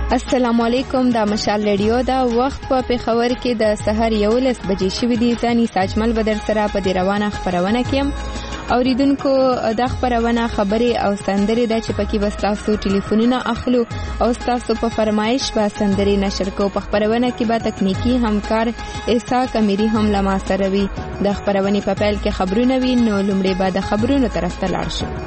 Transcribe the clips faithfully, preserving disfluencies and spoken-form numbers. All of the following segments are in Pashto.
السلام علیکم. دا مشال ریډیو دا وخت په پیښور کې د سحر یولس بجې شوې دي. ځاني ساجمل بدر سره په دې روانه خبرونه کې اوریدونکو د خبرونه خبري او سندري د چې پکې وستاسو ټلیفونونه اخلو او تاسو په فرمایش با سندري نشر کو. په خبرونه کې با تکنیکی همکار ایسا کمیری هم لما سره وي. د خبرونه په پیل کې خبرونه وي نو لومړی به د خبرونو طرف ته لاړ شو.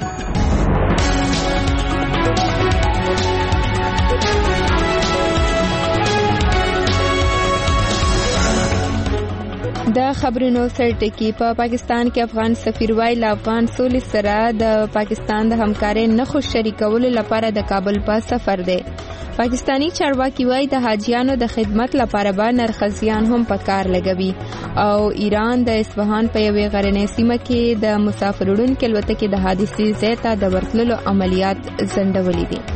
د خبرونو سرټکی په پا پاکستان کې افغان سفیر وای لا افغان سولې سره د پاکستان د همکارۍ نه خو شریکولو لپاره د کابل په سفر دی. پاکستانی چارواکي وای د حاجیانو د خدمت لپاره به نرخزیان هم په کار لګوي او ایران د اصفهان په یوې غرنۍ سیمه کې د مسافر وړونکو الوتکې د حادثې ځای ته د ورتللو عملیات ځنډولي دي.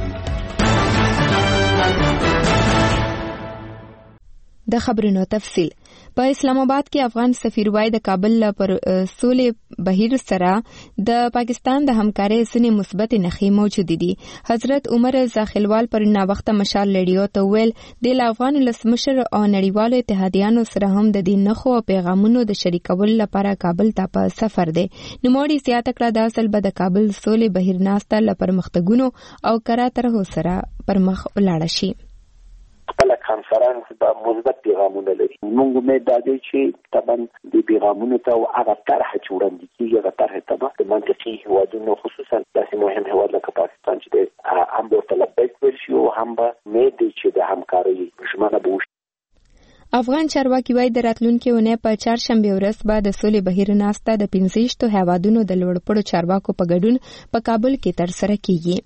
د خبرونو تفصیل په اسلام آباد کې افغان سفیر وای د کابل پر سولې بهیر سره د پاکستان د همکارۍ سنې مثبت نښې موجود دي. حضرت عمر زاخلوال پر نا وخت مشال ریډیو ته ویل د افغان لسمشر او نړیوالو اتحادیانو سره هم د دې نښو او پیغامونو د شریکولو لپاره کابل ته په سفر دی. نوموړي زیاته کړه د اصل به د کابل سولې بهیر ناسته لپاره مختګونو او کراتره سره پر مخ ولاړ شي. خپل کانفرنس با مثبت پیغامونه لري. موږ امید لرو چې طبعا د پیغامونو ته هغه طرح چې وړاندې کیږي هغه طرح ته د منطقي هیوادونو خصوصا داسې مهم هیواد لکه پاکستان چې د هم ورته لبیک ویل شي او هم به امید چې د همکارۍ ژمنه به وشي. افغان چارواکي وایي د راتلونکي اونۍ په چهارشنبه ورځ به د سولې بهیر ناسته د پنځه هیوادونو د لوړپوړو چارواکو په ګډون په کابل کې ترسره کیږي.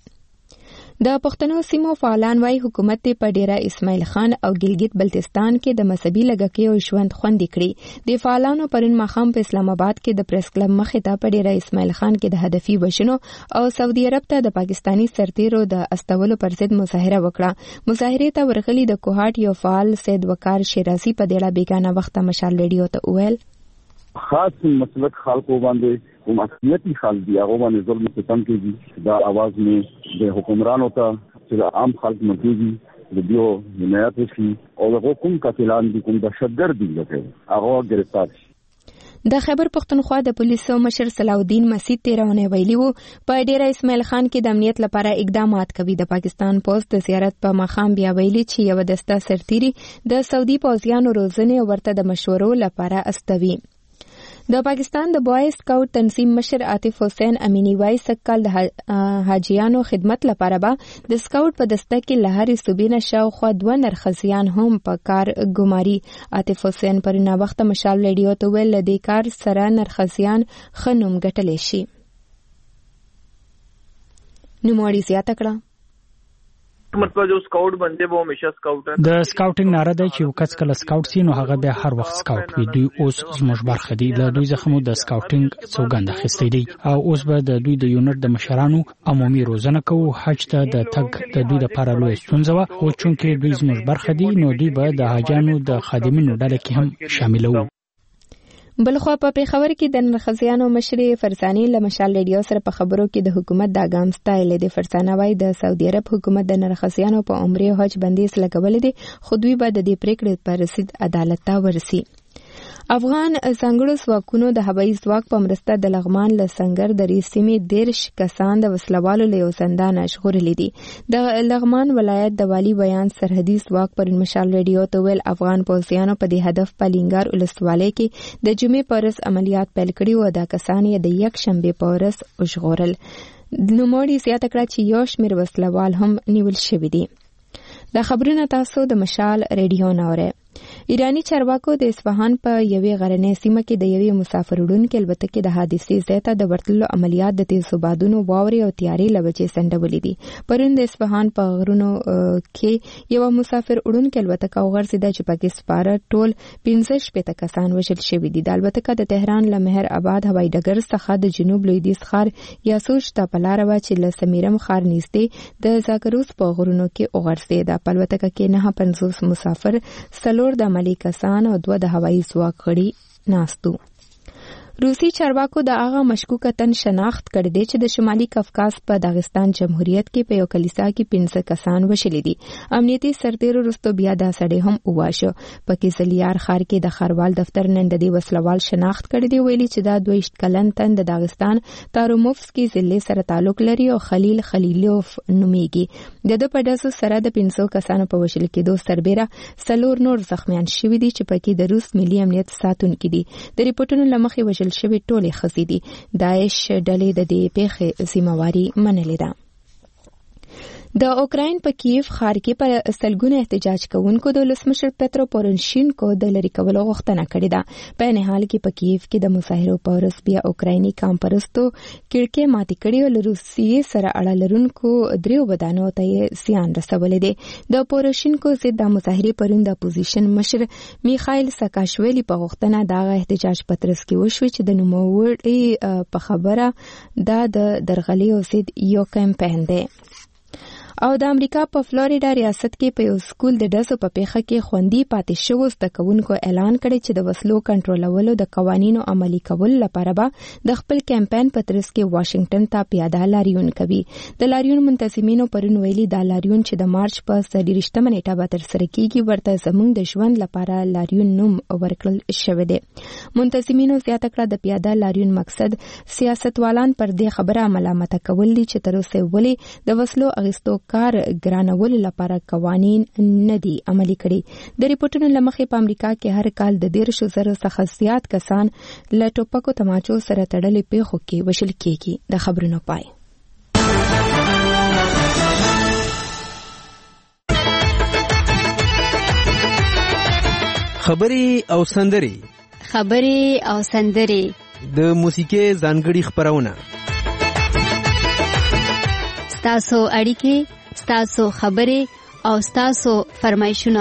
د پښتنو سیمو فعالان وای حکومت په ډیره اسماعیل خان او ګلګت بلتستان کې د مذهبي لږکیو ژوند خوندي کړی. د فعالانو پرون مخام په اسلام آباد کې د پریس کلب مخې ته په ډیره اسماعیل خان کې د هدفي وژنو او سعودي عرب ته د پاکستانی سرتیرو د استولو پر ضد مظاهره وکړه. مظاهره ته ورغلي د کوهاټ یو فعال سید وقار شیرازي په ډیره بیگانه وخت مشال ریډیو ته وویل خاص مسلک خلکو باندې کوم اصلیتي خلک دی هغه باندې ظلم ستم کوي. دا आवाज نه د حکمرانو ته چې عام خلک مګيږي د دیو حمایت وشي او هغه کوم قاتلان دي کوم دهشتګرد دي لکه هغه گرفتار شي. د خیبر پختونخوا د پولیسو مشر صلاح الدین مسعود تیرونه ویلي وو په ډیره اسماعیل خان کې د امنیت لپاره اقدامات کوي. د پاکستان پوسټ د زیارت په مخام بیا ویلي چې یو دسته سرتیري د سعودي پوځیانو روزنه ورته د مشورو لپاره استوي. د پاکستان د بوای سکاوټ تنظیم مشر عاطف حسین امینی وای سکل د حاجیانو خدمت لپاره به د سکاوټ په دسته کې لهري صوبینه شاوخوا دوه نرخزیان هم په کار ګماري. عاطف حسین پر نا وخت مشال ریډیو ته ویل د کار سره نرخزیان خنوم ګټل شي. نوموړي زیاته کړه مطلب جو سکاوټ بنده به همیشه سکاوټ د سکاوټینګ ناره ده چې وکڅ کله سکاوټ سي نو هغه به هر وخت سکاوټ وي. دوی اوس زموږ برخه دي. له دوی څخه مو د سکاوټینګ سوګند اخیستی دی او اوس به د دوی د یونټ د مشرانو عمومي روزنه کوو. حج ته د تګ د دوی لپاره لوی ستونزه وه او چونکې دوی زموږ برخه دي نو دوی به د حاجانو د خادمینو ډله کې هم شاملوو. بلخوا په پیښور کې د نرخزیانو مشري فرزاني له مشال ریډیو سره په خبرو کې د حکومت د ګام ستایل دي. فرزانه وای د سعودي عرب حکومت د نرخزیانو په عمره او حج بندیز لګول دي خو دوی به د دې پریکړې پر رسید عدالت ته ورسي. افغان ځانګړو ځواکونو د هوایي ځواک په مرسته د لغمان له سنگر درې سیمې دیرش کسان د وسلوالو له یو زندان ژغورلي دي. د لغمان ولایت د والي بیان سرحدي ځواک پر مشال ریډیو ته ویل افغان پوځیانو په دې هدف په لینګار ولسوالۍ کې د جمعې په ورځ عملیات پیل کړي او د کسان یې د یک شنبې په ورځ وژغورل. نوموړي زیاته کړه چې یو شمېر وسلوال هم نیول شوي دي. د خبرونه تاسو د مشال ریډیو نوره. ایرانی چارواکو د اصفهان په یوې غرنۍ سیمه کې د یوې مسافر وړونکو الوتکې د حادثې ځای ته د ورتللو عملیات د تیزو بادونو واورې او تیارې له وجې ځنډولې دي. پرون د اصفهان په غرونو کې یو مسافر وړونکو الوتکه وغورځېده چې پکې سپاره ټول پنځه شپېته کسان وژل شوي دي. د الوتکه د تهران له مهر آباد هوایي ډګر څخه د جنوب لویدیځ ښار یاسوج ته په لاره وه چې له سمیرم ښار نږدې د زاګروس په غرونو کې وغورځېده. په الوتکه کې نهه پنځوس مسافر، څلور د عملي کسان او دوه د هوایي ځواک غړي ناستو. روسي چارواکو د هغه مشکوک تن شناخت کړی دی چې د شمالي کافکاز په داغستان جمهوریت کې په یو کلیسا کې پنځه کسان وشلي دي. امنیتي سرتیرو وروسته بیا دا سړی هم وواژه. پکې زلیار ښار کې د ښاروال دفتر نن د دې وسلوال شناخت کړی دی، ویلي چې دا دویشت کلن تن د داغستان تاروموفسکي ضلع سره تعلق لري او خلیل خلیلوف نومیږي. د ده په ډزو سره د پنځو کسانو په وژل کېدو سربیره څلور نور زخمیان شوي دي چې پکې د روس ملي امنیت ساتونکي دي. د ریپورټونو له مخې وژل شوي ټولې ښځې دي. داعش ډلې د دې پیښې ذمہواري منلې ده. د اوکراین په کیف ښار کې په سلګونه احتجاج کوونکو د ولسمشر پترو پورنشینکو د لرې کولو غوښتنه کړې ده. په عین حال کې په کیف کې د مظاهرو په ورځ بیا اوکرایني کامپرستو کړکۍ ماتې کړې او له روسیې سره اړه لرونکو دریو ودانیو ته یې زیان رسولی دی. د پورنشینکو ضد د مظاهرې پرون د اپوزیشن مشر میخایل ساکاشویلي په غوښتنه دغه احتجاج په ترڅ کې وشوې چې د نوموړي په خبره دا د درغلیو ضد یو کمپاین دی. او د امریکا په فلوریډا ریاست کې په یو سکول د ډزو په پیښه کې خوندي پاتې شوو زده کوونکو اعلان کړی چې د وسلو کنټرولولو د قوانینو عملي کولو لپاره به د خپل کمپاین په ترڅ کې واشنگټن ته پیاده لاریون کوي. د لاریون منتظمینو پرون ویلي دا لاریون چې د مارچ په څلېرویشتمه نیټه به ترسره کیږي ورته زموږ د ژوند لپاره لاریون نوم ورکړل شوی دی. منتظمینو زیاته کړه د پیاده لاریون مقصد سیاستوالان پر دې خبره ملامته کول دي چې تر اوسه ولې د وسلو اغیستو کار ګرانولو لپاره قوانین نه دي عملي کړي. د ریپورټونو له مخې په امریکا کې هر کال د دیرشو زرو څخه زیات کسان له ټوپکو تماچو سره تړلې پیښو کې وژل کېږي. د خبرونو پای. خبرې او سندرې خبرې او سندرې د موسیقي ځانګړي خبرونه ستاسو اړیکې، ستاسو خبرې او ستاسو فرمایشونه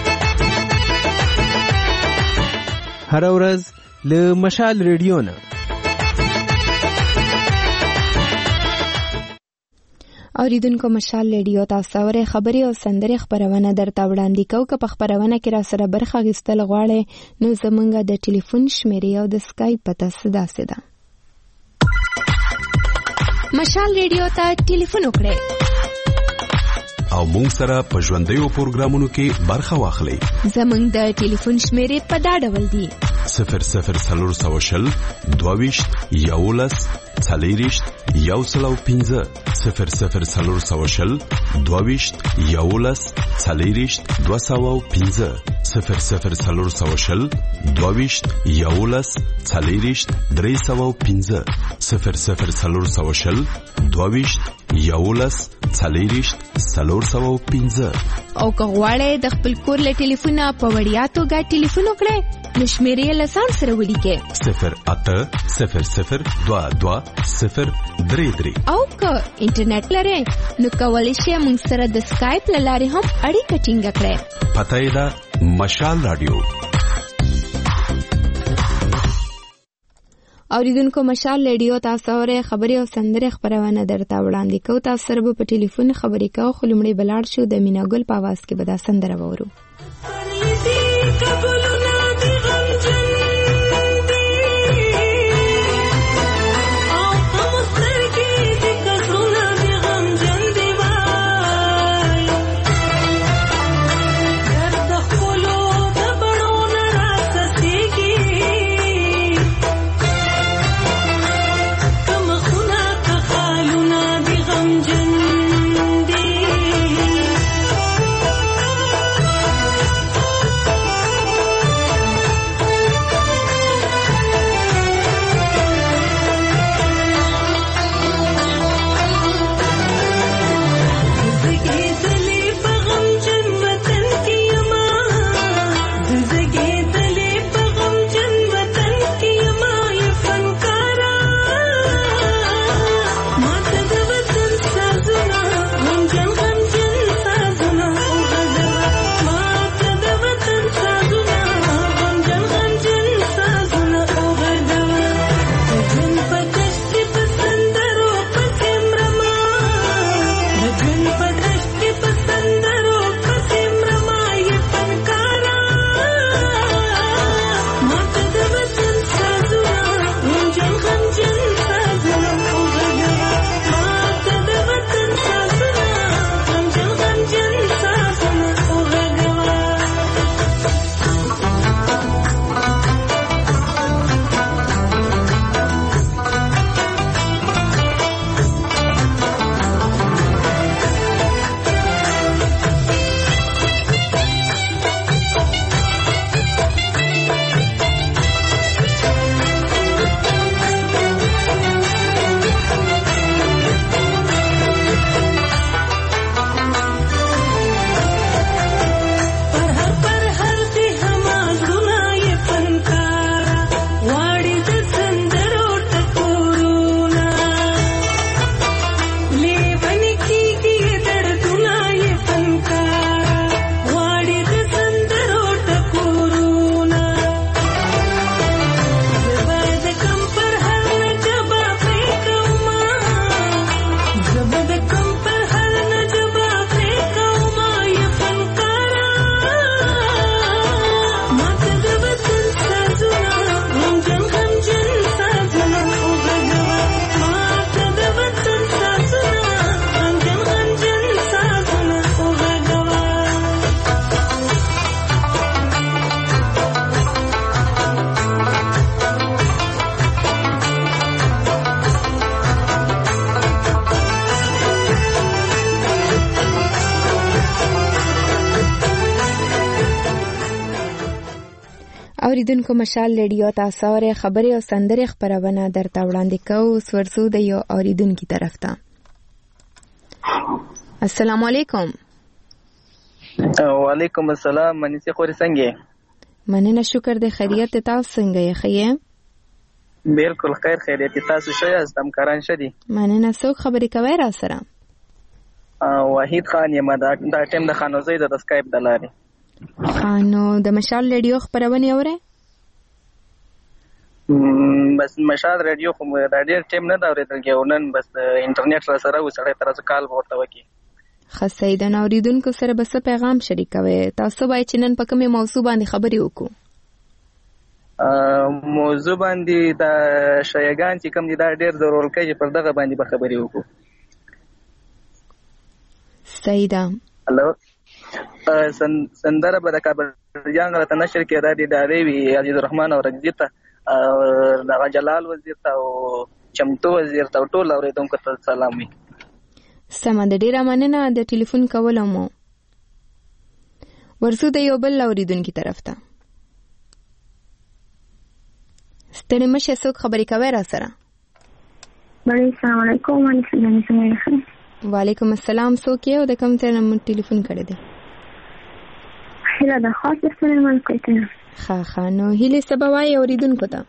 هر ورځ له مشال ریډیو نه. اوریدونکو مشال ریډیو تاسو اورئ. خبرې او سندرې خبرونه درته وړاندې کوو. که په خبرونه کې را سره برخه اخیستل غواړئ نو زموږ د ټلیفون شمیرې او د اسکایپ پته داسې ده. مشال ریډیو ته ټلیفون وکړئ او مونږ سره په ژوندیو پروګرامونو کې برخه واخلئ. زموږ د ټلیفون شمیرې په دا ډول دي: صفر صفر څلور سوه شل دوهویشت یولس څلېرویشت یو سل او پنځه صفر صفر څلور سوه شل دوهویشت یولس څلېرویشت دوه سوه او پنځه صفر صفر څلور سوه شل دوهویشت یولس څلېرویشت درې سوه او پنځه صفر صفر څلور سوه شل دوهویشت یولس څلېرویشت څلور سوه او پنځه. او که غواړئ د خپل کور له ټلیفونه په وړیا توګه ټلیفون وکړئ نو شمیرې له ځان سره ولیکئ: صفر اته صفر صفر دوه دوه صفر درې درې. او که انټرنیټ لرئ نو کولی شئ موږ سره د اسکایپ له لارې هم اړیکه ټینګه کړئ. پته یې ده مشال رادیو. اوریدونکو مشال ریډیو تاسو اورئ. خبرې او سندرې خبرونه درته وړاندې کوو. تاسو سره به په ټلیفون خبرې کوو، خو لومړی به لاړ شو د مینا ګل په اواز کې به دا سندره واورو. اوریدونکو مشال ریډیو تاسو اورئ خبري او سندري خبرونه درته وړاندې کوو ورسو د یو اوریدونکو طرف ته. السلام علیکم. وعلیکم السلام. منځي خوري څنګه؟ مننه شکر د خیریت تاسو څنګه یې خیر؟ بالکل خیر خیریت تاسو ښه یاست؟ همکاران ښه دي؟ مننه. څوک خبرې کوي را سره؟ وحید خان یم دا ټیم د خانوزۍ د اسکایپ د لارې. خانو د مشال ریډیو خبرونه اورئ؟ بس مشال ریډیو خو دا ډېر ټیم نه دا اورېدل کېږي نن بس انټرنیټ را سره و سړی تر کال ورته وکړي. ښه سید د اوریدونکو سره بس پیغام شریکوي. تاسو باید چې نن په کومه موضوع باندې خبرې وکړو؟ موضوع باندې دا شایګان چې کوم دي دا ډېر ضرور کوي پر دغه باندې به خبرې وکړو. سیدا هلو سندره به د کابل جان راته نشر کېدا دي ډارې وي عزیز الرحمن او رجزي ته دغه جلال وزیر ته او چمتو وزیر ته ټول اورېدونکو ته سلام وي. سمه ده، ډېره مننه د ټلیفون کولو مو. ورسو د یو بل اوریدونکي طرف ته. ستړي مشه څوک خبرې کوي را سره؟ السلام علیکم. وعلیکم السلام. څوک یې او د کوم ځای نه مو ټلیفون کړی دی؟ هیله ده خاص سلام علیکم. ښه ښه نو هیلې څه به وایي اوریدونکو ته؟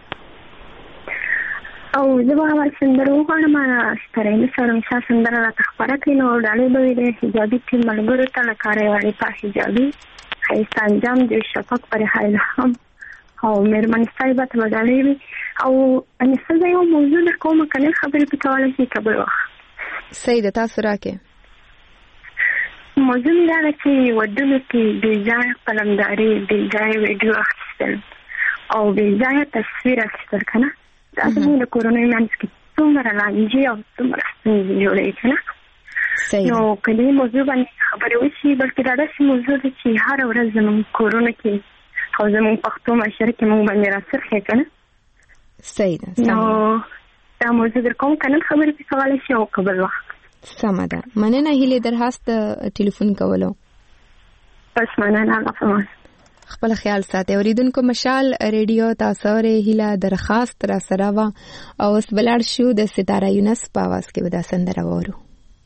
او زه به اول سندره وغواړم سترینه سره مثال سندره راته خپره کړي نو ډالۍ به وي د حجابي ټیم ملګرو ته لکه ریوالي په حجابي ښایسته انجام د شفق پر حیلهم او مېرمنې صاحبه ته به ډالۍ وي. او انیسه زه یو موضوع در کوم که نن خبرې پې کولی شي که بل وخت؟ صحیح ده، تاسو راکې. موضوع مې دا ده چې ودونو کې بېځایه قلمداري، بېځایه ویډیو اخیستل او بېځایه تصویر اخیستل که نه دا زموږ د کورنیو منځ کې څومره لانجې او څومره ستونزې جوړوي که نه. نو که دې موضوع باندې خبرې وشي بلکې دا داسې موضوع ده چې هره ورځ زموږ کورونو کې او زموږ پښتو معاشره کې موږ باندې راڅرخي که نه. صحیح ده. نو دا موضوع در کوم که نن خبرې پې کولی شي او که بل وخت. سمه ده. مننه هیلې درخواست د ټلیفون کولو. بس مننه. الله فمان. خپل خیال ساتئ. اوریدونکو مشال ریډیو تاسو اورئ هیله درخواست را سره وه او اوس بلاړ شو د ستاره یونس په اواز کې به دا سندره واورو.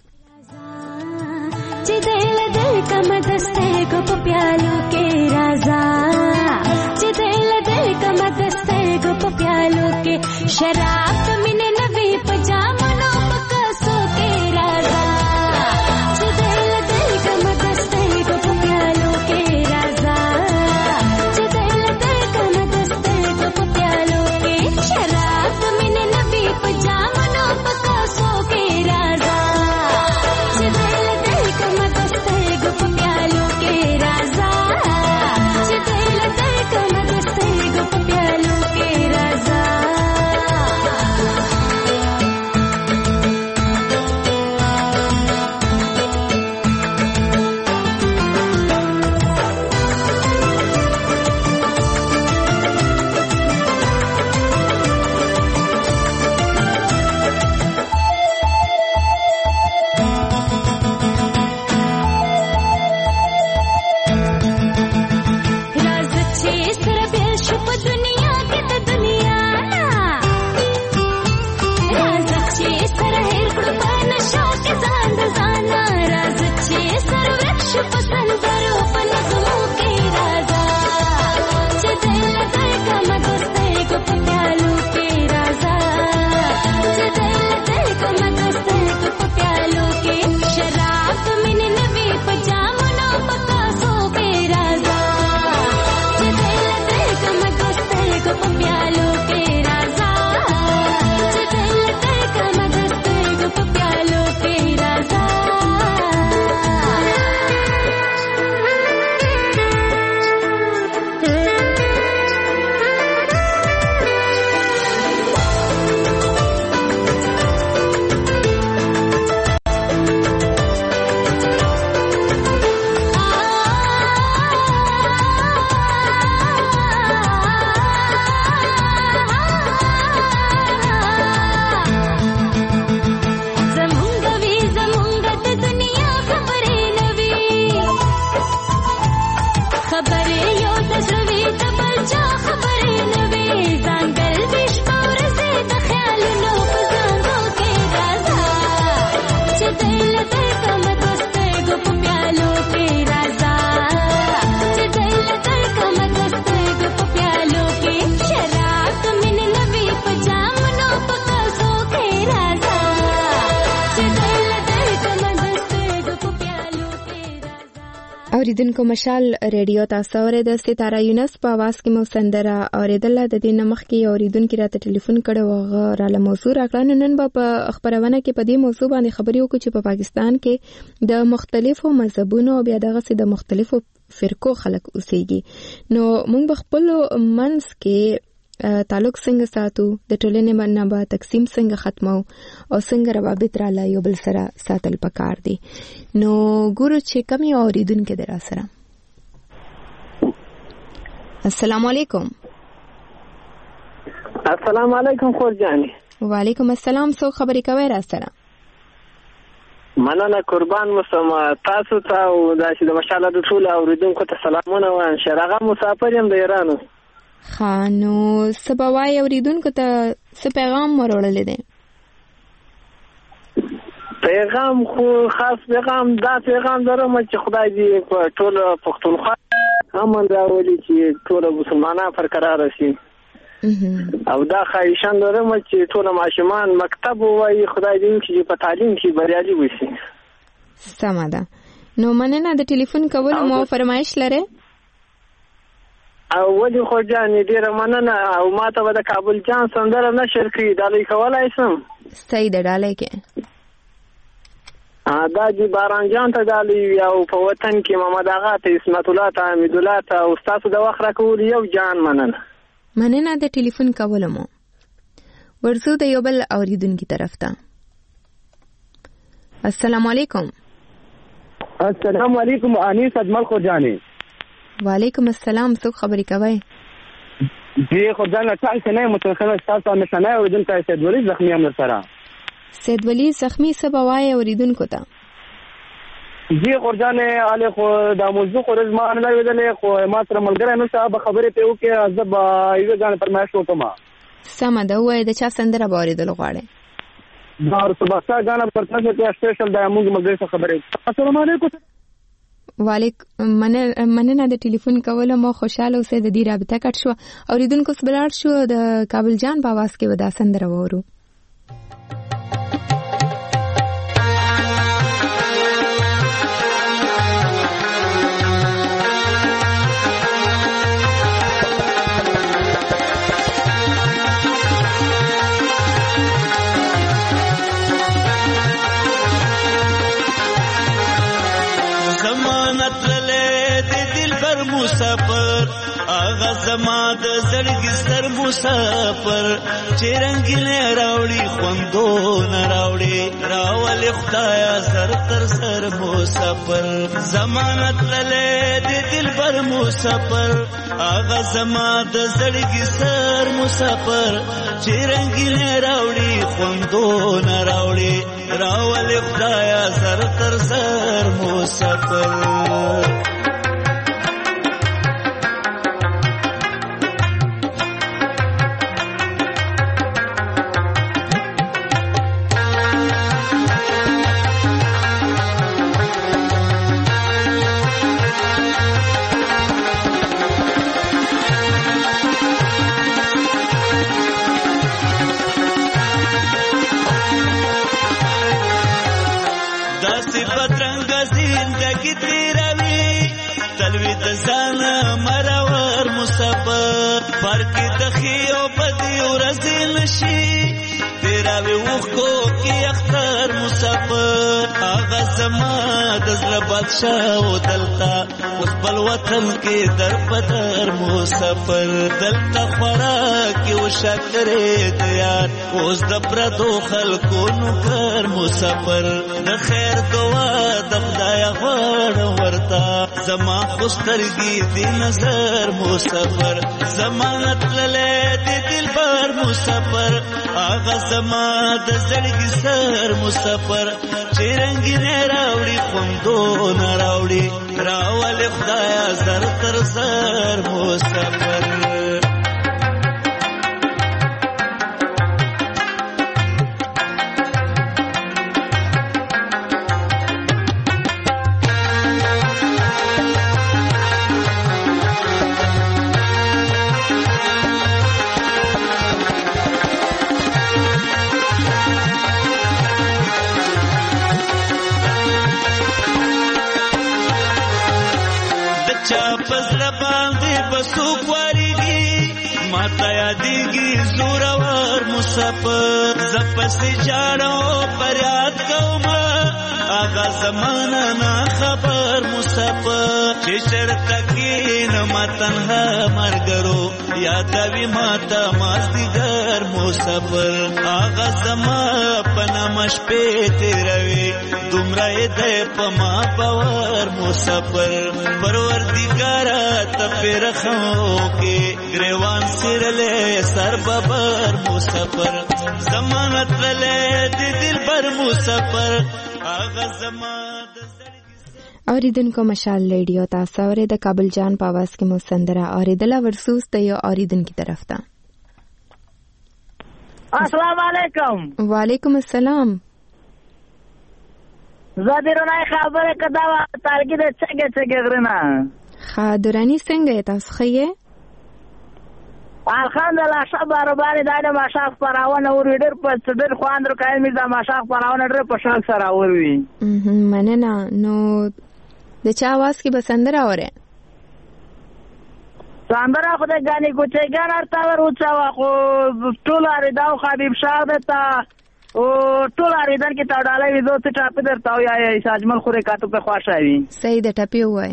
چې دل دل کم دسته کو په پیالو کې رازا، چې دل دل کم دسته کو په پیالو کې شراب مینه نوي پجامونو پکاسو کې رازا، چې دل دل کم دسته کو په پیالو کې رازا، چې دل دل کم دسته کو په پیالو کې شراب مینه نوي پجامونو پکاسو کې رازا، چې دل دل کم دسته کو په پیالو کې رازا، چې دل دل کم دسته کو په پیالو کې رازا. یو تزروي د بل چا خبرې نه وي ځانګل ویش پورزه د خیالونو په زنګو کې راځه چې دل دل کم دوسته ګو په پیالو کې راځه چې دل دل کم دوسته ګو په پیالو کې شراب کمن نه وي په جامونو په کاسو کې راځه چې دل دل کم دوسته ګو په پیالو کې راځه. اوریدونکو مشال ریډیو تاسو اورئ د ستاره یونس په आवाज کې مو سندره اوریدل د دې نمخ کې اوریدونکو راته ټلیفون کړو غره له موضوع راکړنه نن په خبرونه کې په دې موضوع باندې خبرې وکړو چې په پاکستان کې د مختلفو مذهبونو او بیا دغه سي د مختلفو فرقو خلک اوسېږي نو موږ خپل منځ کې تعلق څنګه ساتو د ټولنې باندې به تقسیم څنګه ختمو او څنګه روابط را لا یو بل سره ساتل پکار دي نو ګورو چې کمی اوریدونکو در سره. السلام علیکم. السلام علیکم خور جانی. وعلیکم السلام. سو خبرې کوي را سره مننه قربان مسم تاسو ته او د مشاله د ټول اوریدونکو ته سلامونه وایم. شرغه مسافر يم د ایران. خانو سبوای اوریدونکو ته څه پیغام ورولل دي؟ پیغام خو خاص پیغام دا پیغام درم چې خدای دې په ټول پښتونخوا امن راولي چې ټول مسلمانان پر قرار شي او دا خواهشان درم چې ټول ماشومان مکتب وایي خدای دې چې په تعلیم کې بریالي وشي. سمه ده. نو مننه د ټلیفون کولو مو فرمایش لره او ولې خو جانې ډیره مننه او ماته به د کابل جان سندره نشر کړي ډالۍ کولی شم؟ صحیح ده ډالۍ کې دا دي باران جان ته ډالۍ او په وطن کې محمد آغا ته اسمت الله ته حمید الله ته او ستاسو د وخت راکول یو جان مننه مننه د ټلیفون کولو مو. ورځو د یو بل اوریدونکي طرف ته. السلام علیکم. السلام علیکم انیس اجمل خو جانې. وعلیکم السلام. څوک خبرې کوي؟ جی خو ځان څنګه نه متخنه تاسو نه سنای اوریدونکو ته سید ولی زخمی هم سره. سید ولی زخمی څه بوای اوریدونکو ته؟ جی خو ځان علي خو د موضوع خو رزما نه ویلې خو ما سره ملګری نو صاحب خبرې ته وکي ازب ایو ځان فرمایش وکم. سم ده وای د چا سندره باوریدل غواړي؟ دار صبحا غانا پر تاسو ته سپیشل د موږ ملګری څخه خبرې. السلام علیکم. وعلیکم مننه د ټلیفون کولو مو خوشاله اوسې د دې رابطه کټ شو اوریدونکو سبلار شو د کابل جان په आवाज کې ودا سندره وورو. مسافر آغا زما د زړګي سر مسافر چې رنگینه راوړي خوندو نه راوړي راول خدایا سر تر سر مسافر ضمانت لله د دل بر مسافر آغا زما د زړګي سر مسافر چې رنگینه راوړي خوندو نه راوړي راول خدایا سر تر سر مسافر. فرق دخیو بدی ورزل شي تیرا وی وخو کی اختر مسافر آغا زما د زړه بادشاہ او دلتا اوس بل وطن کې در بدر مسافر دلتا خورا کی او شکرې دیار اوس د پردو خلکو نو کر مسافر د خیر دعا د خدای غوړ ورته تا زما خوسترګي دی نظر مسافر زمانت لله دی دلبر مسافر آغا زما د زړګي سر مسافر چرنګ نه راوړي خوندو نه راوړي راول خدایا زر تر زر مسافر مسافر زپسې جاړو فریاد کوم آغا زمانہ نا خبر مسافر چې شرط کې نه متنها مرګرو یادوي ماته مازدیګر مسافر آغا زما پنا مش په تیروي دومره دې پما باور مسافر پروردګار ته پرخو کې گریوان سرله سر ببر مسافر زمانت لله دې دلبر مسافر آغا زما اوریدونکو مشال ریډیو تاسو اورئ د کابل جان په आवाज کې مو سندره اوریدله ورسوس ته یو اوریدونکو طرف ته السلام علیکم وعلیکم السلام زادیرونه خبره کدا تارګي د څنګه څنګه غرنا خادرانی څنګه تاسو خیه الحمدلله صبر باندې دا د ماشاخ پراونه ور ویډر په څډر خواندر کای می دا ماشاخ پراونه ډېر په شاک سره ور وی مننه نو د چا आवाज کې بسندره اوره سندره خو د غاني کوچي ګان ارتا ور اوچا خو ټول لري دا حبيب شاه دتا او ټول لري دن کې تا ډالې وې دوه ټاپ درتاو یا اجمل خوره کاتو په خواښاوي صحیح د ټاپي وای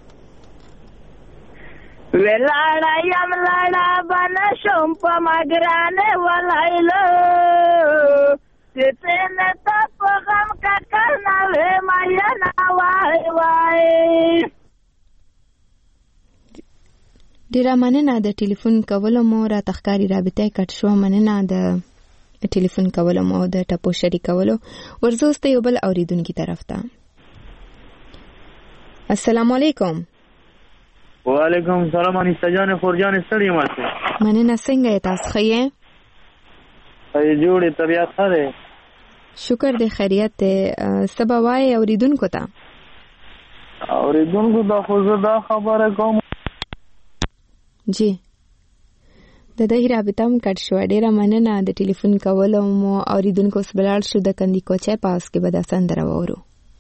ولاړا یم لاړا باندې شوم په مګرانه ولایلو چې نه تاسو غم کا کرنا وې ما یا نا وای وای ډیر مننه د ټلیفون کولو مو را تخکاری رابطه کټ شو مننه د ټلیفون کولو مو د ټپو شریکولو ورزوسته یو بل اوریدونکو طرف ته السلام علیکم وعلیکم السلام انیسا جان خورجان ستړي ماته مننه څنګه تاسو خیه ای جوړه طبيعت ښه شکر دې خیریت ته سبا وای اوریدونکو ته اوریدونکو دا خو زه دا خبره کوم جی د دې رابطه هم کټ شو ډیره مننه د ټلیفون کولو مو اوریدونکو سبلال شو د کندي کوچه پاس کې به د سندره وورو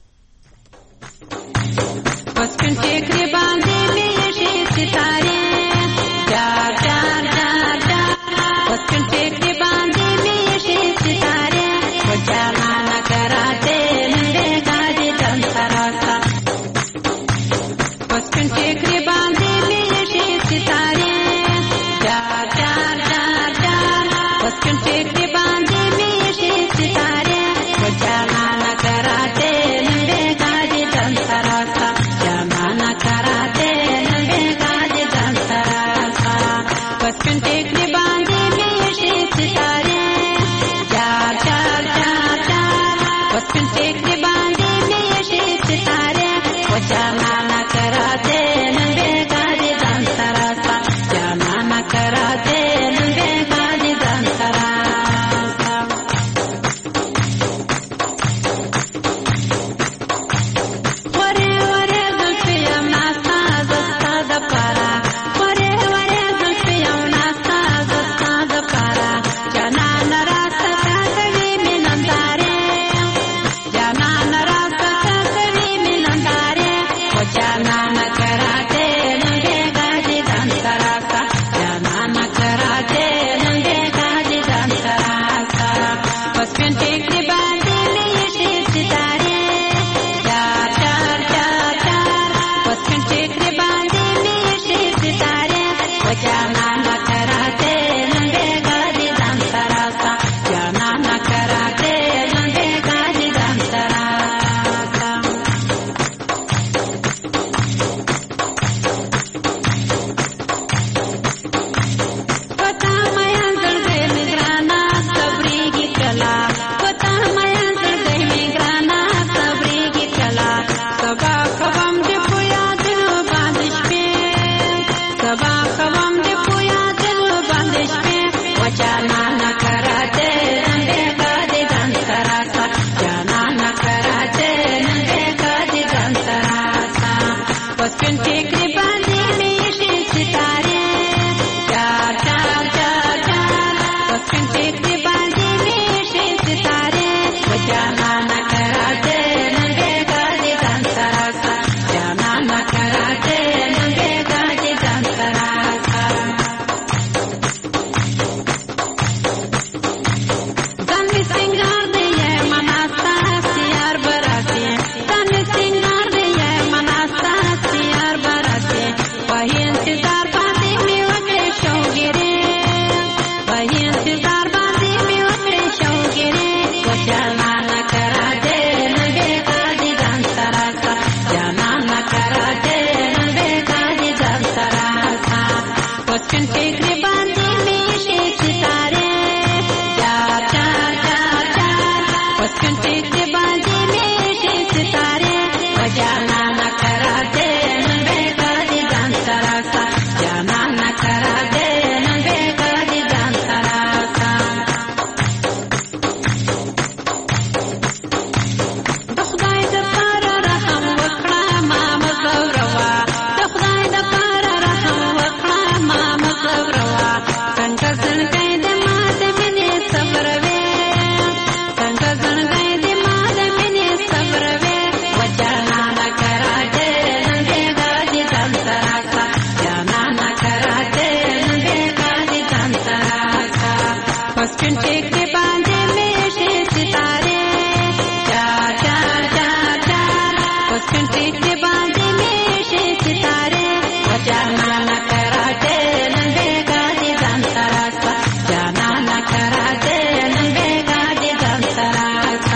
بچپن ټیکری باندې सितारे चार चार चार चार बचपन टेकरी बांधे में ये सितारे वो जाना कराते नंदे गाजे चंदा रास्ता बचपन टेकरी बांधे में ये सितारे चार चार चार चार बचपन टेकरी बांधे में ये सितारे वो जाना कराते पश्चिम टेकरे बांधे में शेष सितारे चार चार चार चार पश्चिम टेकरे बांधे में शेष सितारे बजाना न करा दे नंबे का दी जान सरासा जाना न करा दे नंबे का दी जान सरासा दखदाई द पारा रहम वकड़ा माम गौरवा दखदाई द पारा रहम वकड़ा माम गौरवा कंका सन गए दे माद मिने सब्रवे कंका सन गए दे माद मिने सब्रवे वजाना न करा दे नंदे गादी जान सरासा जाना न करा दे नंदे गादी जान सरासा पश्चिम टेकरे बांधे में शेष सितारे चार चार चार चार पश्चिम टेकरे बांधे में शेष सितारे वजाना न करा दे नंदे गादी जान सरासा जाना न करा दे नंदे गादी जान सरासा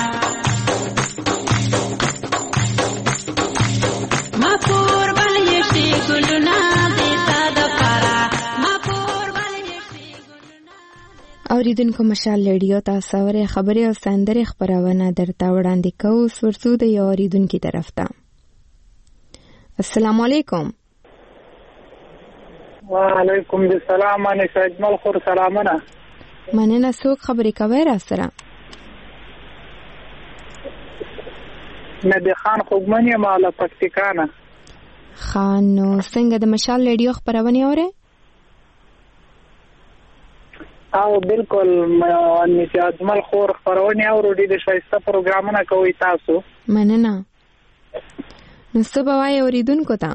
मापूर बल यशी गुलना देता दपारा मापूर बल यशी اوریدونکو مشال ریډیو تاسو اورئ خبري او سندري خبرونه درته وړاندې کوو ورسو د یو اوریدونکو طرف ته. السلام علیکم. وعلیکم السلام انا اجمل خور سلامونه. مننه څوک خبرې کوي را سره؟ نبی خان خوګمنی مالا پکتیکانه. خان نو څنګه د مشال ریډیو خبرونه اورئ؟ او بالکل ان چې اجمل خور خبرونه اورو د شایسته پروګرامونه کوي تاسو. مننه. نو څه به وایي اوریدونکو ته؟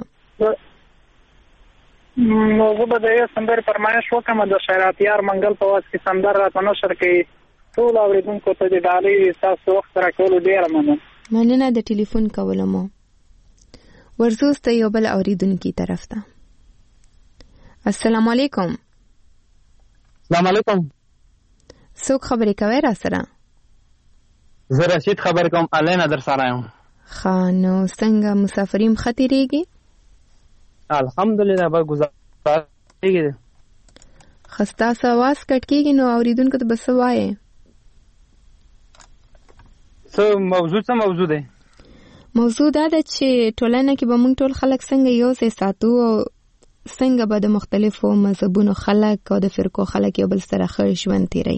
نو زه به د یو سندرې فرمایش وکړم د شیراتیار منګل په واس کې سندر راته نشر کوي ټول اوریدونکو ته د ډالۍ تاسو وخت راکولو ډېره مننه. مننه د ټلیفون کولو مو. ورزوس ته یو بل اوریدونکي طرف ته. السلام علیکم. السلام علیکم. څوک خبرې کوي را سره؟ زه رشید خبر کوم الینا در سره یم. ښه نو څنګه مسافریم ښه تېرېږي؟ الحمدلله به ګزارېږي. ښه ستاسو اواز کټ کېږي نو اورېدونکو ته به څه وایې؟ څه موضوع څه موضوع دی؟ موضوع دا ده چې ټولنه کې به موږ ټول خلک څنګه یو ځای ساتو او څنګه به د مختلفو مذهبونو خلک او د فرقو خلک یو بل سره ښه ژوند تېروي.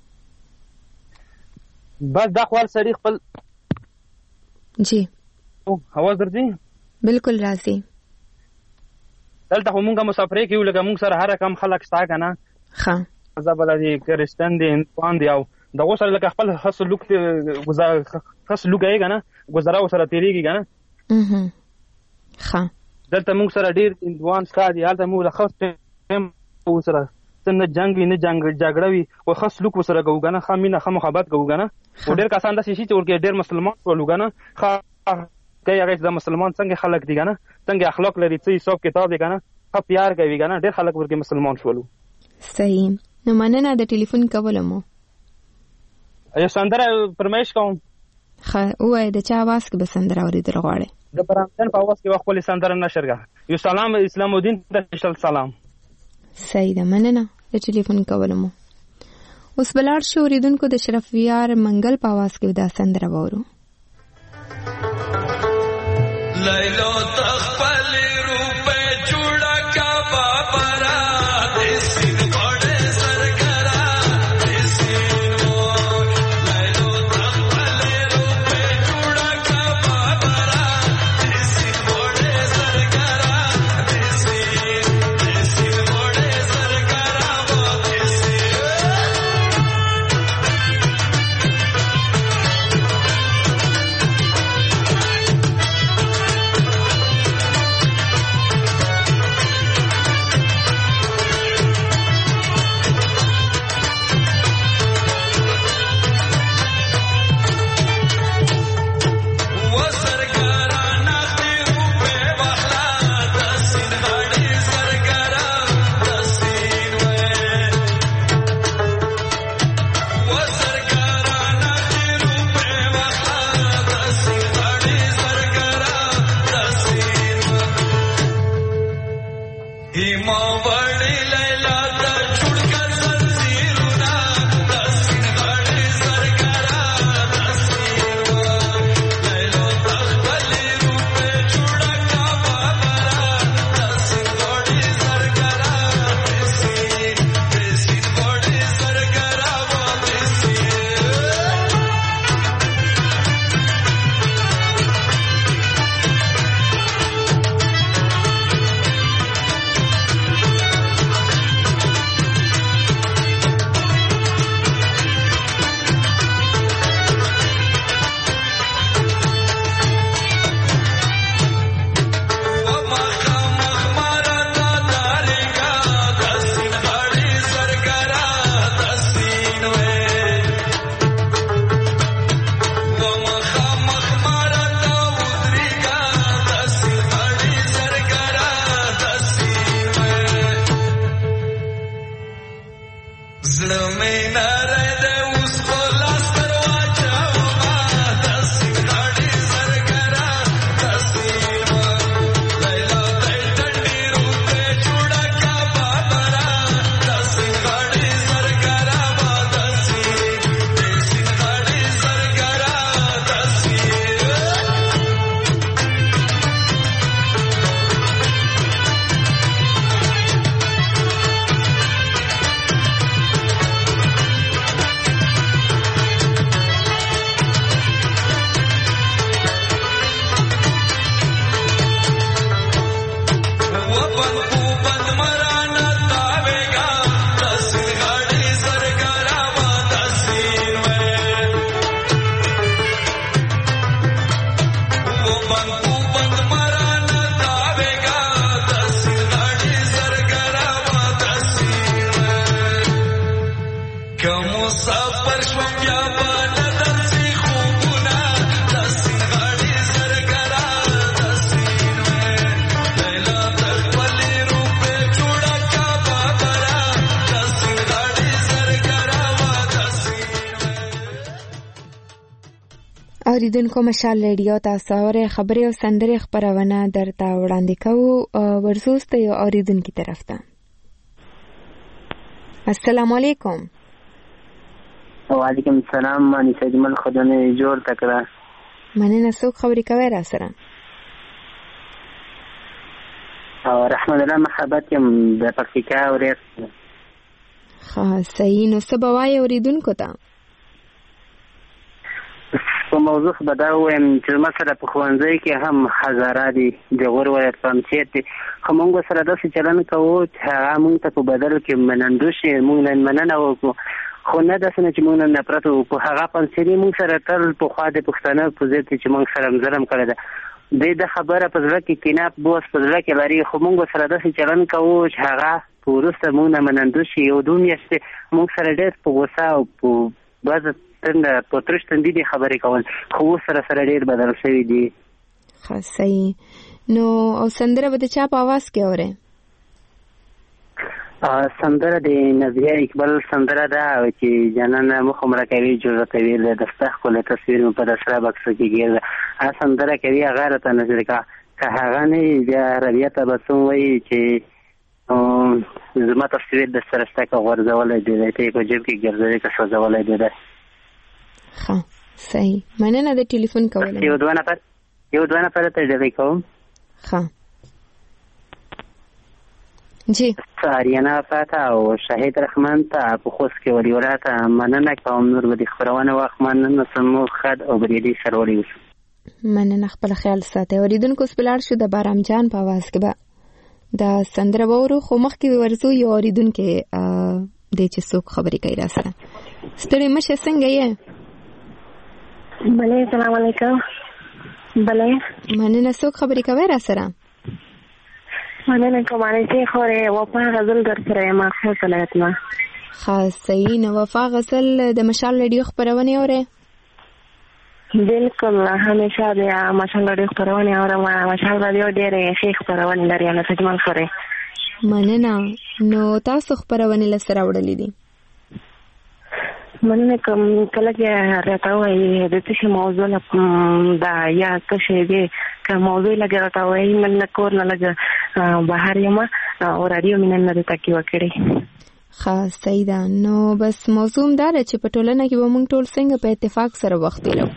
بس دا خو هر سړي خپل جی اواز درځي؟ بالکل راځي. دلته خو مونږ مسافرۍ کوو لکه مونږ سره هر کم خلک شته که نه. ښه زه به دي کرسچن دي هندوان دي او دغو سره لکه خپل ښه سلوک ښه سلوک یې که نه ګزاره ورسره تېرېږي که نه. ښه دلته موږ سره ډېر هندوان شته دي هلته موږ له ښه ټایم ورسره څه نه جنګ وي نه جګړه وي خو ښه سلوک ورسره کوو که نه ښه مینه ښه محبت کوو که نه. خو ډېر کسان داسې شي چې ورکې ډېر مسلمان شولو که نه ښه کوي هغه چې د مسلمان څنګه خلک دي که نه څنګه اخلاق لري څه حساب کتاب دی که نه ښه پیار کوي که نه ډېر خلک ورکې مسلمان شولو. صحیح. نو مننه د ټلیفون کولو مو. یو سندره فرمایش کوم. ښه ووایه د چا اواز کې به سندره اورېدل غواړې؟ د برامدن په اواز کې به خپلې سندره نشر کړه. یو سلام اسلام الدین ته سلام. صحیح ده مننه د ټلیفون کولو مو. اوس به لاړ شو اورېدونکو د شرفیار منګل په اواز کې دا سندره واورو. لیلو تخپل روپے جوړا کا بابرا دیسین بڑے سرکرا دیسین مو لیلو تخپل روپے جوړا کا بابرا دیسین بڑے سرکرا دیسین دیسین بڑے سرکرا وہ دیسین اوریدونکو مشال ریډیو تاسو اورئ خبري او سندري خبرونه درته وړاندې کوو. ورزوست یو اوریدونکو طرف ته. السلام علیکم. وعلیکم السلام. مانی سجمل خدانه جوړ تکړه. مننه. څوک خبرې کوي را سره؟ او رحمان الله محبت یم د پکتیکا اورې. ها صحیح. نو څه بوای اوریدونکو ته؟ په موضوع بدل وایم چې مثلا په خوانځي کې هم هزاره دي د غور ولایت پنځه دي خو موږ سره داسې چلن کوو چې هغه موږ ته په بدل کې منندو شي موږ نن مننه وکړو خو نه داسې چې موږ نه پرته په هغه پنځه دي موږ سره تل په خوا د پښتنه په ځای چې موږ سره ظلم کړی دی د خبره په ځل کې کیناب بوس په ځل کې لري خو موږ سره داسې چلن کوو چې هغه ورسته موږ نه منندو شي یو دنیا چې موږ سره ډېر په غوسه او په بعض تند په ترشتندې دي خبرې کول خو سره سره ډېر بدل شوی دي. ښه صحیح. نو او سندره به د چا په आवाज کې اورئ؟ سندره د نبیه اقبال سندره ده چې جانانه مخ عمره کوي جوړه کوي د دستخ کول تصویر په دسره بکس کې ګیر ا سندره کوي هغه ته نظر کا که هغه نه د عربیت بسون وای چې زما تصویر د سرسته کا ورزول دی ته په جيب کې ګرځي که سوزول دی ده. ها صحیح. مننه د ټلیفون کول. یو دوه نفر یو دوه نفر ته ډېر کوم. ها جی ساریانا فاته او شهید رحمان ته په خوست کې ولیوراته مننه کوم. نور به خبرونه واخ مننه سمو خد او بریدي سروري وس. مننه خپل خیال ساتي. اوریدونکو سپلار شو د بارام جان په आवाज کې به دا سندره وورو خو مخکې ورزو یو اوریدونکو د چې څوک خبرې کوي را سره. ستړي مشه څنګه یې؟ بله السلام علیکم. بله مننه. څوک خبرې کوي را سره؟ مننه کومه چې خوره وفا غزل در سره ما خو صلاحت ما. خاص صحیح. نو وفا غزل د مشال ریډیو خبرونه اوري؟ بالکل همیشه د مشال ریډیو خبرونه اورم. مشال ریډیو ډېر ښه خبرونه لري نه تجمل خوره. مننه. نو تاسو خبرونه لسره وړلې دي؟ مننه کوم. کله چې راته وایي د څه موضوع دا یا څه شی دی که موضوع لګی راته وایي مننه کور نه لګ بهر یم او رادیو مینن نه تکي وکړي. خاص سیدا نو بس موضوع دار چې په ټولنه کې به موږ ټول څنګه په اتفاق سره وخت تیرو.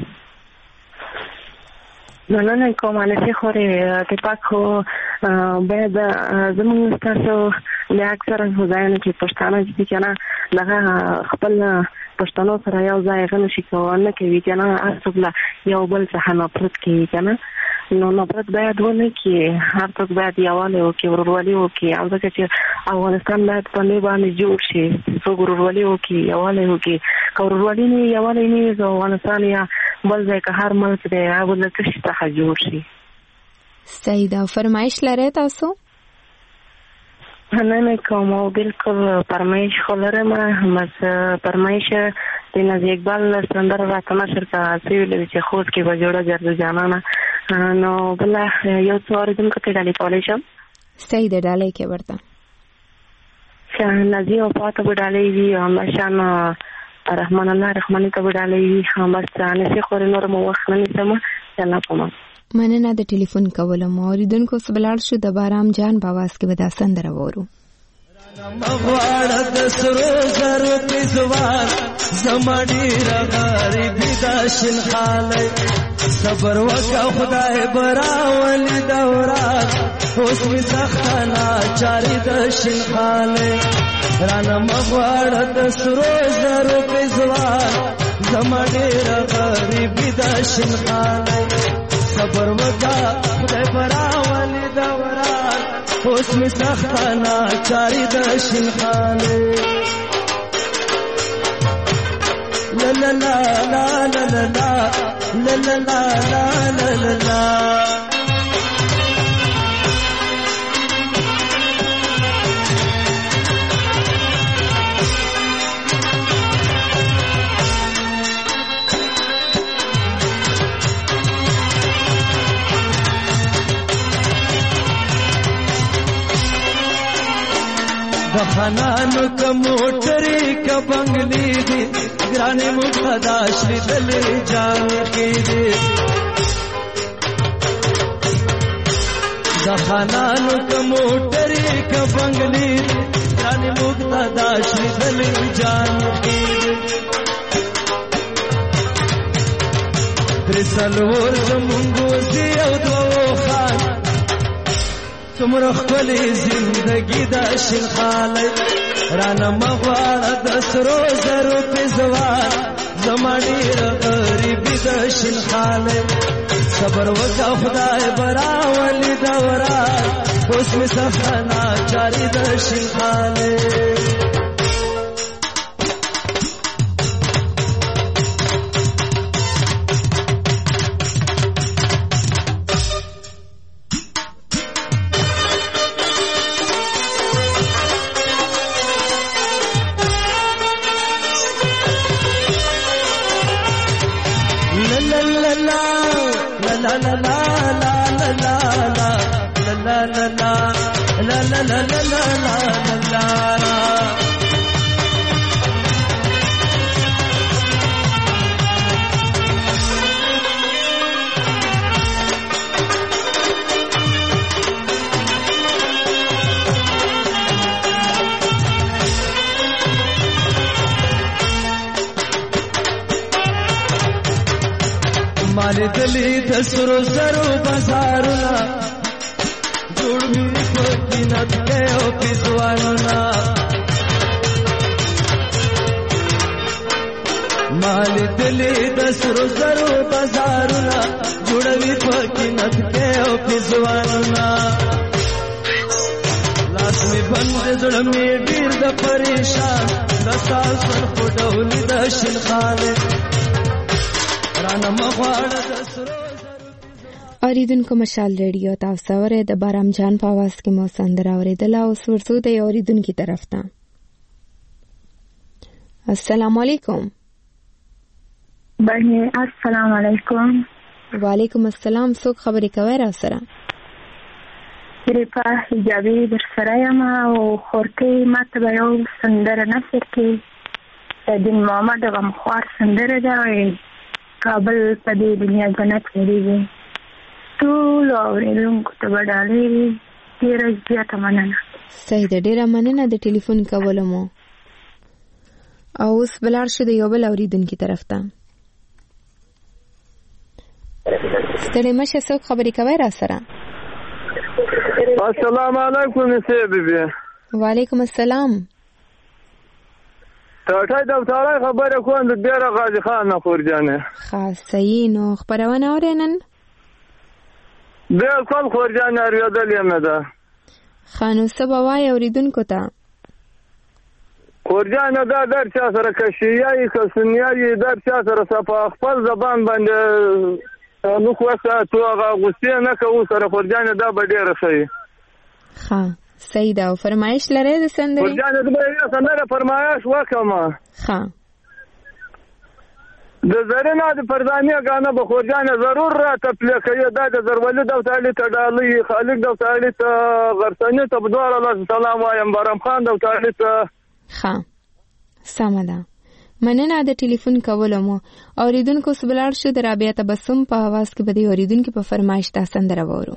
نو نه کوم نه خوري اتفاق خو باید زموږ تاسو له اکثر ځایونو کې پښتانه چې کنه دغه خپل پښتنو سره یو ځای غن شي کوونه کوي کنه اصله یو بل څه نفرت کوي کنه نو نفرت باید ونه کې هر څوک باید یواله او کې ورورولي او کې او ځکه چې افغانستان باید په نه باندې جوړ شي څو ورورولي او کې یواله او کې ورورولي نه یواله نه افغانستان یا بل ځای که هر ملک دی هغه د څه څخه جوړ شي. سیدا فرمایش لري تاسو؟ نه نه کوم بالکل فرمایش خلرم بس فرمایش د نازي اقبال سندره راته نشر کا سیول چې خوښ کې به جوړه جرد جانانه نو بل یو څوار دم کته ډالې کولای شم. سید ډالې کې ورته شان نازي او پاته ډالې وی هم شان رحمان الله رحماني ته ډالې وی هم بس نه شي خور نور مو وخت نه سم چلا کوم. مننه د ټلیفون کولم اوریدونکو سبلال شو د بارام جان باواز کې ودا سندره وورو. مغواړه د سرو زرو پېزوار زماډي راغاري بيداشن حالي صبر وکا خدای براولي دورات اوس می سختانا چاري د شن حالي رانا مغواړه د سرو زرو پېزوار زماډي راغاري بيداشن حالي صبر وکا خدای براولي دورات اوس می سختانا چاری د شنخانه لا لا لا لا لا لا لا لا لا لا لا لا خانانو کا موټری کا بنگلی دی ګرانه مقتدا شری دل جان کی دی د خانانو کا موټری کا بنگلی دی ګرانه مقتدا شری دل جان کی دی ترسلور زمونږ دی او دو خان تمر خپلې زندگی دا شین خاله رانا مغواړه د سرو زرو پېزوار زماډي غریبي د شین خاله صبر وکړه خدای براولي دوران اوس می سختانا چاري د شین خاله دلی د سرو زرو بازارونه جوړ می پکینت کې او پېزوانونه مال دلی د سرو زرو بازارونه جوړ می پکینت کې او پېزوانونه لاس می بند زړه می ډیر د پریشان د سال سر پټولې د شین خاله اوریدونکو مشال ریډیو تاسو اوره د بارام جان په आवाज کې مو سندره اوریدل او ورسو د اوریدونکو طرف ته. السلام علیکم. بله السلام علیکم. وعلیکم السلام. څوک خبرې کوي را سره؟ ریپا حجابي در سره یم او خورته ماته به یو سندره نثر کې دین محمد غمخوار سندره ده کابل په دې دنیا جنت لري ټول اورېدونکو ته به ډالۍ ډیره زیاته مننه. صحیح ده، ډیره مننه د ټلیفون کولو مو. او اوس بلار شو د یو بل اوریدونکي طرف ته. ستړي مشه، څوک خبرې کوي را سره؟ السلام علیکم نسیه بیبی. وعلیکم السلام. ټاټای د وتاړای خبره کوم د ډیره غازی خان نه خورجانه. خاص صحیح نو خبرونه اورینن؟ بالکل خورجانه اورېدل یم ده. خانو سبا وای اوریدونکو ته. خورجانه دا در چا سره کشیای کسنیای در چا سره صفه خپل زبان باندې نو خوسته تو هغه غوسه نه کوو سره خورجانه دا به ډیره ښه. ها صحیح ده. او فرمایش لري د سندري؟ خورجانه دا یو سندره فرمایش وکما. ها د زرنا د پردانیه غانه به خورجانه ضرور را تپلی کوي. دا د زرولي د وتاړي ته ډالۍ خالق د وتاړي ته غرسنی ته بدوار الله سلام وایم بارم خان د وتاړي ته. ها سمه ده، مننه د ټلیفون کولو مو. اوریدونکو سبلار شو د رابعه تبسم په आवाज کې بده اوریدونکو په فرمایش تاسو سندره وورو.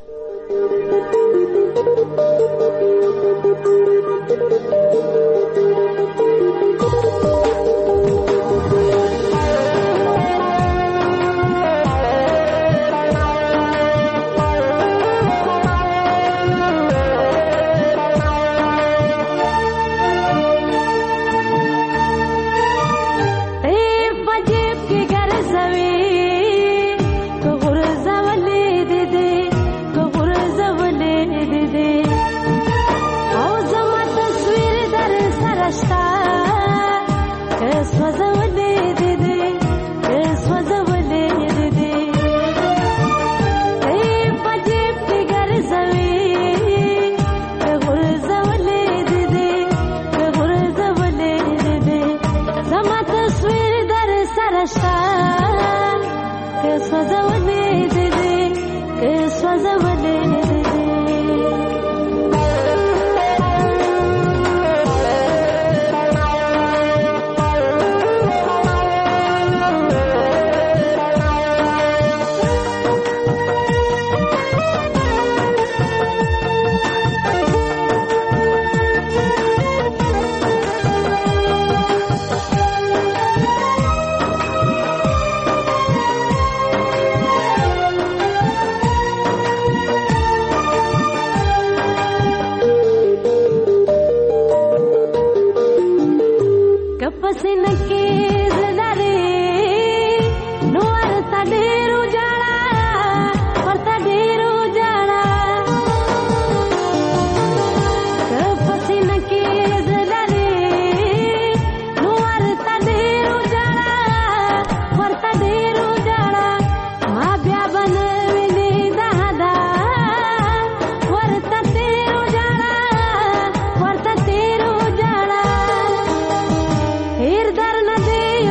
Here, there, nothing.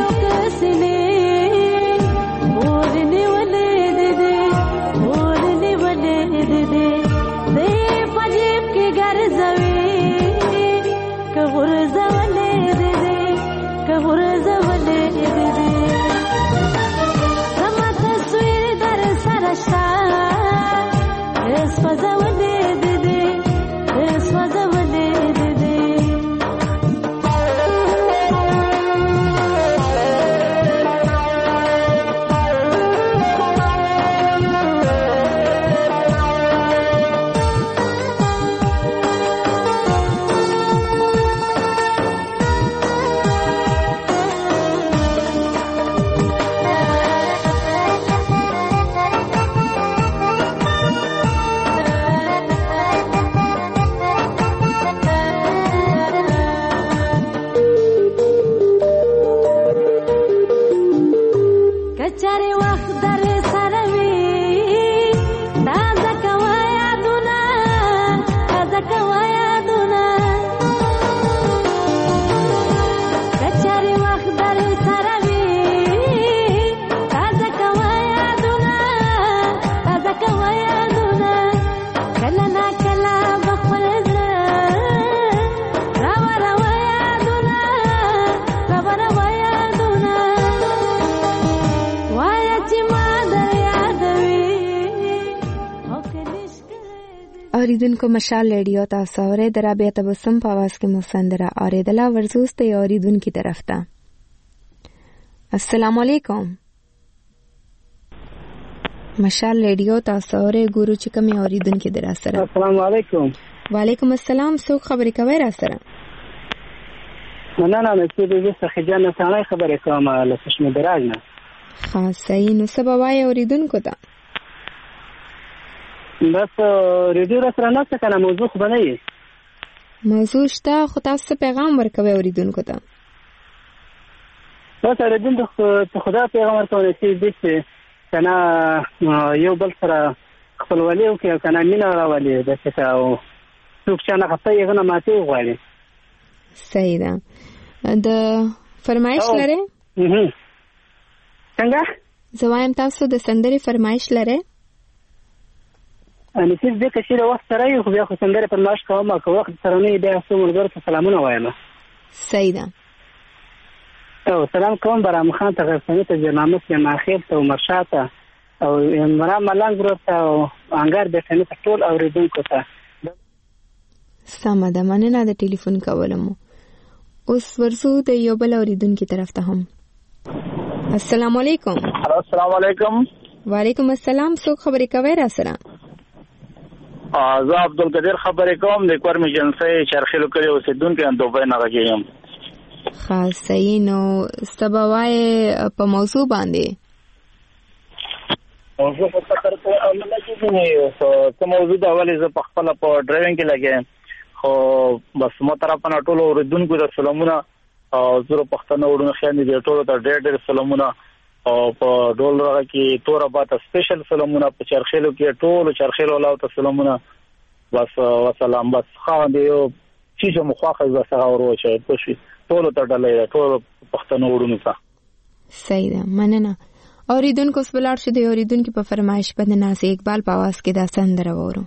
اوریدونکو مشال ریډیو تاسو اورئ د رابعه تبسم په आवाज کې مو سندره اوریدله. ورزوس ته اوریدونکو طرف ته السلام علیکم. مشال ریډیو تاسو اورئ ګورو چې کوم اوریدونکو در سره. السلام علیکم. وعلیکم السلام. څوک خبرې کوي را سره؟ مننه مې چې د څه جان څنګه خبرې کوم له چشمه دراج نه. خاص صحیح. نو سبا وای اوریدونکو ته بس ریډیو را سره نه څه کنه موضوع خو نه وي. موضوع شته خو تاسو پیغام ورکوي اوریدونکو ته. بس اوریدونکو ته خدا پیغام ورکوي چې دې کنه یو بل سره خپل ولي او کنه مینا راولي د څه او څوک چې نه خپل یې نه ماتي غواړي. صحیح ده. د فرمایش لري؟ اها څنګه زوایم تاسو د سندري فرمایش لري؟ ان چې دې کې چې وخت سره یو بیا خو څنګه په ماش کوم او وخت سره نه بیا څومره ورته سلامونه وایم. صحیح ده. او سلام کوم برام خان ته غوښتنه ته جنامه سي ماخیر ته مرشاته او مرام ملنګ ورته او انګار به څنګه ټول اوریدونکو ته سمه ده. مننه د ټلیفون کولم. اوس ورسو د یو بل اوریدونکو طرف ته هم. السلام علیکم. السلام علیکم. وعلیکم السلام. څوک خبرې کوي را سره؟ زه عبدالقدیر خبرې کوم د کور میجنسي چرخیلو کلی اوسیدونکو یم دوبۍ نه راغلم. خاص صحیح. نو سبا وای په موضوع باندې موضوع په خاطر ته عمله کې نه څه موضوع دا ولې زه په خپل په ډرایوینګ کې لګم خو بس مو طرف نه ټول اوریدونکو د سلامونه او زه په پښتنو وړو خیانې دي ټول ته ډېر ډېر سلامونه او په ډول راغی کې تور آباد سپیشل سلامونه په چرخیلو کې ټول چرخیلو لاو ته سلامونه بس وسلام بس خان دی او چې مو خواخه بس اورو چې پوښي ټول ته ډلې ټول پښتنو وړو ته. صحیح ده. مننه. اوریدونکو سپلار شو دی اوریدونکو په فرمایش باندې ناسي اقبال په आवाज کې دا سندره وورو.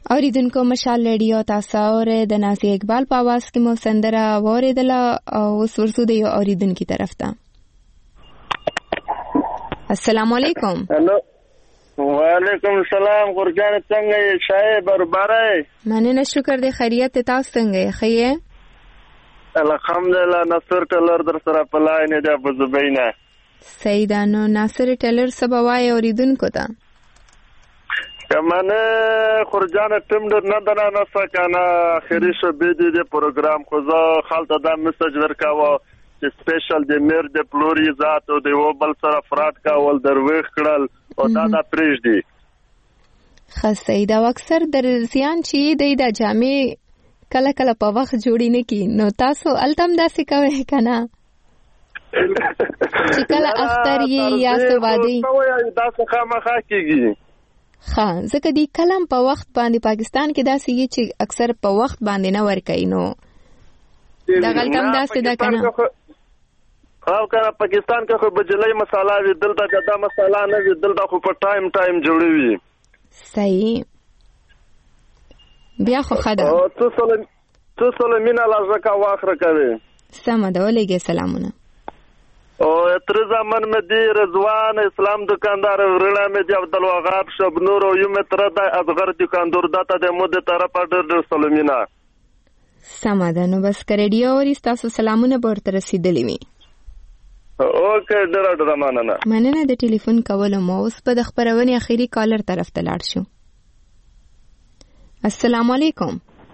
اوریدونکو مشال ریډیو تاسو اورئ د نازي اقبال په आवाज کې مو سندره اوریدله او اوس ورسو د یو اوریدونکو طرف ته. السلام علیکم. هلو وعلیکم السلام. ګورجان څنګه یې؟ شای بربره مننه شکر دې خیریت تاسو څنګه یې؟ خیه الحمدلله. نصر ټلر در سره پلاین دی ابو زبینه. سیدانو ناصر ټلر سبوای اوریدونکو ته کمنه خورجان ټیم در نه دنا نه سکانه اخري شو به دې پروګرام خو زه خالته دا میسج ورکاوه چې سپیشل د میر د پلوري ذات او د وبل سره فراد کاول درويخ کړل او دا د پریج دی خسیدا اکثر درزيان چې د د جامع کله کله په وخت جوړی نه کی نو تاسو التم داسې کوي کنه چې کله اختر یې یا سوادي دا څه خامخا کیږي. ها ځکه دی کلم په وخت باندې پاکستان کې داسې یي چې اکثر په وخت باندې نه ور کوي نو دا غلطم داسې دا کنه او کنه پاکستان کې خو بجلی مساله وی دلته دا مساله نه وی دلته خو په ټایم ټایم جوړوي. صحیح بیا خو خدا او تو سلام تو سلامین الله زکا واخره کوي. سم ده ولګي سلامونه. او تر زمان مدي رضوان اسلام دکاندار ورنا مدي عبد الوهاب شبنور او یم تر د اصغر دکاندار دته د مود طرف ډر سلمینا. سم ده نو بس کریډیو اور تاسو سلامونه ورته رسیدلې وي. اوکې ډر ډر مننه. مننه د ټلیفون کولو مو اوس په د خبرونې اخیری کالر طرف ته لاړ شو. السلام علیکم.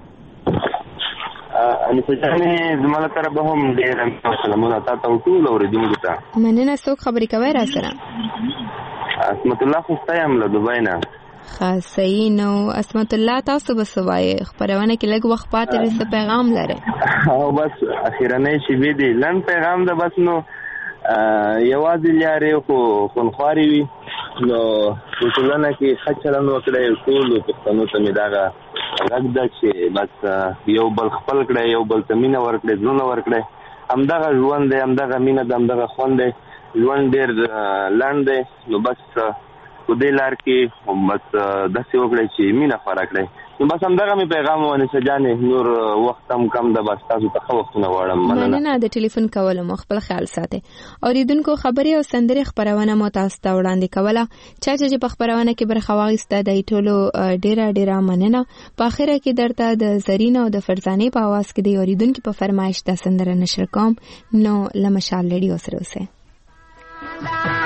اني څنګه زموږ طرف به هم ډیر سلامونه تاسو ټول اوریدونکو ته. مننه څوک خبرې کوي را سره؟ اسمت الله خوستایم له دوبۍ نه. خاصی نو اسمت الله تاسو بسوای خبرونه کې لږ وخت پاتې رسې پیغام لري. او بس اخیرنه شی وی دی لن پیغام ده بس نو یوازې لارې خو خونخواري وي نو ټولنه کې خچلن وکړي ټول پښتنو ته میداغه غږ ده چې بس یو بل خپل کړي یو بل ته مینه ورکړي ځونه ورکړي همدغه ژوند دی همدغه مینه ده همدغه خوند دی ژوند ډېر لنډ دی نو بس په دې لار کې بس داسې وکړئ چې مینه خپره کړئ نو بس همدغه مې پیغام ونیسه جانې نور وخت هم کم ده بس تاسو ته ښه وختونه غواړم. مننه د ټلیفون کولو مو خپل خیال ساتئ. اوریدونکو خبرې او سندرې خپرونه مو تاسو ته وړاندې کوله چا چې په خپرونه کې برخه واخیسته د ټولو ډیره ډیره مننه. په اخره کې درته د زرین او د فرزانې په आवाज کې د اوریدونکو په فرمایش د سندره نشر کوم نو لمشال ریډیو سره اوسه.